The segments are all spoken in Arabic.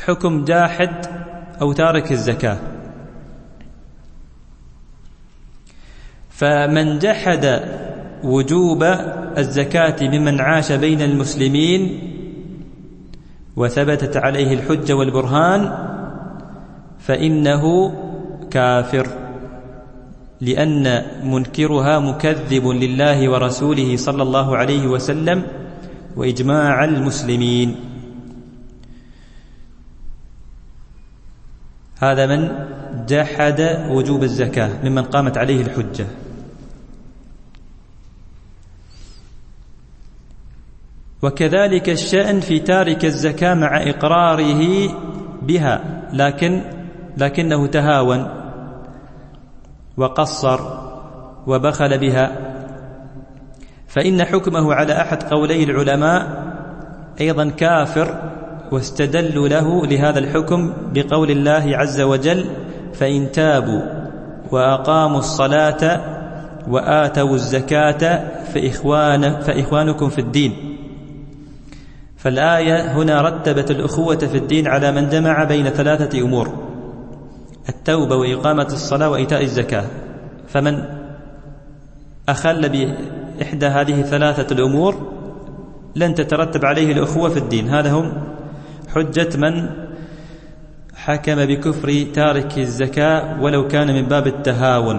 حكم جاحد أو تارك الزكاة. فمن جحد وجوب الزكاة ممن عاش بين المسلمين وثبتت عليه الحجة والبرهان فإنه كافر، لأن منكرها مكذب لله ورسوله صلى الله عليه وسلم وإجماع المسلمين. هذا من جحد وجوب الزكاة ممن قامت عليه الحجة. وكذلك الشأن في تارك الزكاة مع إقراره بها لكنه تهاون وقصر وبخل بها، فإن حكمه على أحد قولي العلماء أيضا كافر، واستدلوا له لهذا الحكم بقول الله عز وجل: فإن تابوا وأقاموا الصلاة وآتوا الزكاة فإخوانكم في الدين. فالآية هنا رتبت الأخوة في الدين على من جمع بين ثلاثة أمور: التوبة وإقامة الصلاة وإيتاء الزكاة. فمن أخل بإحدى هذه الثلاثة الأمور لن تترتب عليه الأخوة في الدين. هذا هم حجة من حكم بكفر تارك الزكاة ولو كان من باب التهاون.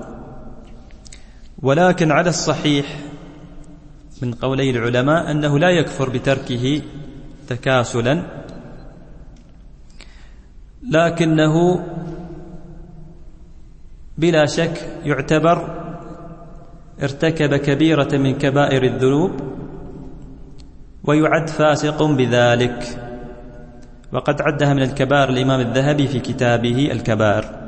ولكن على الصحيح من قولي العلماء أنه لا يكفر بتركه تكاسلا، لكنه بلا شك يعتبر ارتكب كبيرة من كبائر الذنوب ويعد فاسق بذلك، وقد عدها من الكبائر الإمام الذهبي في كتابه الكبائر.